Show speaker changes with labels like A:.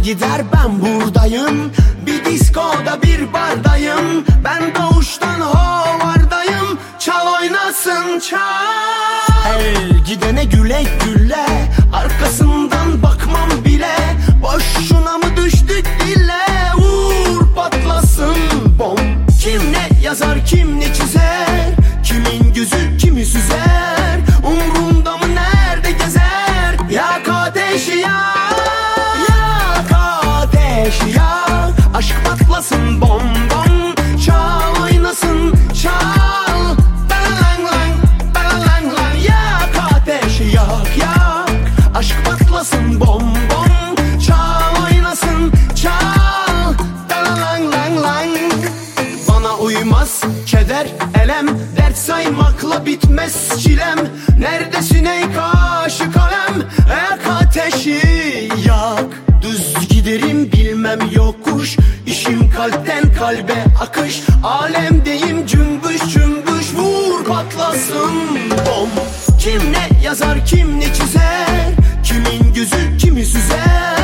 A: gider ben buradayım. Bir diskoda bir bardayım. Ben doğuştan hovardayım. Çal oynasın çal. Her gidene güle güle, arkasından bakmam bile. Boşuna mı düştük dile, vur patlasın bom. Kim ne yazar kim ne çizer, kimin gözü kimi süzer, umrumda mı nerede gezer. Yak ateşi yak, yak ateşi yak. Aşk patlasın bom bom. Çal oynasın çal. Balalang lang, balalang lang. Yak ateşi yak yak. Aşk patlasın bom bom. Çal oynasın çal. Balalang lang lang. Bana uymaz keder elem, dert saymakla bitmez çilem. Neredesin ey kaşı kalem, yak ateşi yak. Düz giderim bilmem yokuş, İşim kalpten kalbe akış. Alemdeyim cümbüş cümbüş, vur patlasın bom. Kim ne yazar kim ne çizer, kimin gözü kimi süzer,